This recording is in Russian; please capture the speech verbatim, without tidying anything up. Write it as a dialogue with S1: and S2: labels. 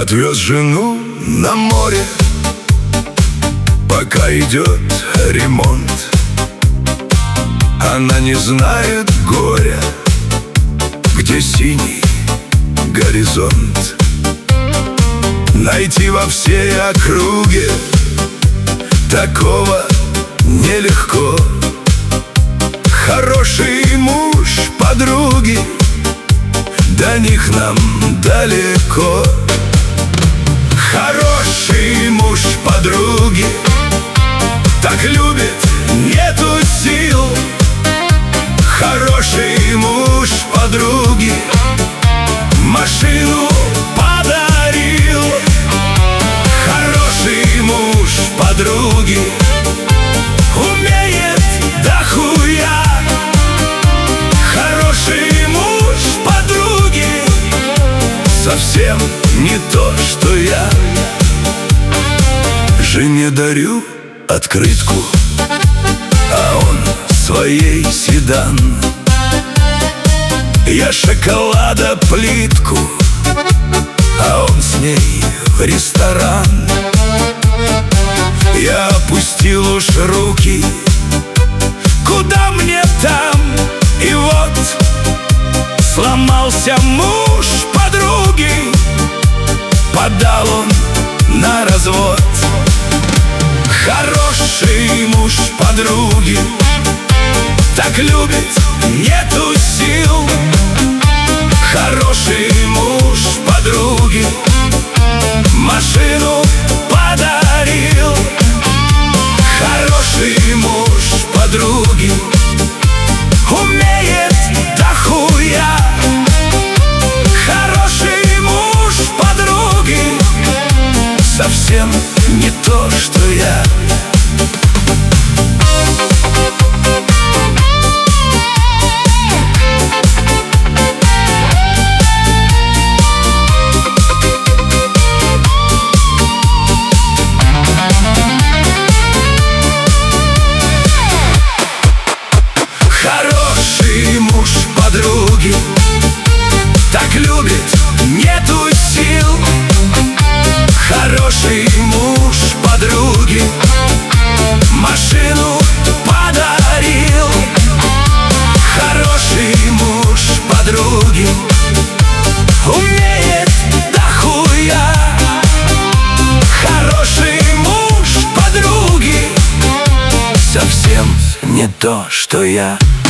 S1: Отвез жену на море, пока идет ремонт. Она не знает горя, где синий горизонт. Найти во всей округе такого нелегко. Хороший муж подруги, до них нам далеко. Хороший муж подруги так любит, нету сил. Хороший муж подруги машину подарил. Хороший муж подруги умеет дохуя. Хороший муж подруги совсем не то, что я. Жене дарю открытку, а он своей седан. Я шоколада плитку, а он с ней в ресторан. Я опустил уж руки, куда мне там? И вот сломался муж подруги, подал он на развод. Хороший муж подруги так любит, нету сил. Хороший муж подруги машину подарил. Хороший муж подруги умеет дохуя. Хороший муж подруги совсем не то, что я. Хороший муж подруги так любит, нету сил. Хороший муж подруги машину подарил. Хороший муж подруги умеет дохуя. Хороший муж подруги совсем не то, что я.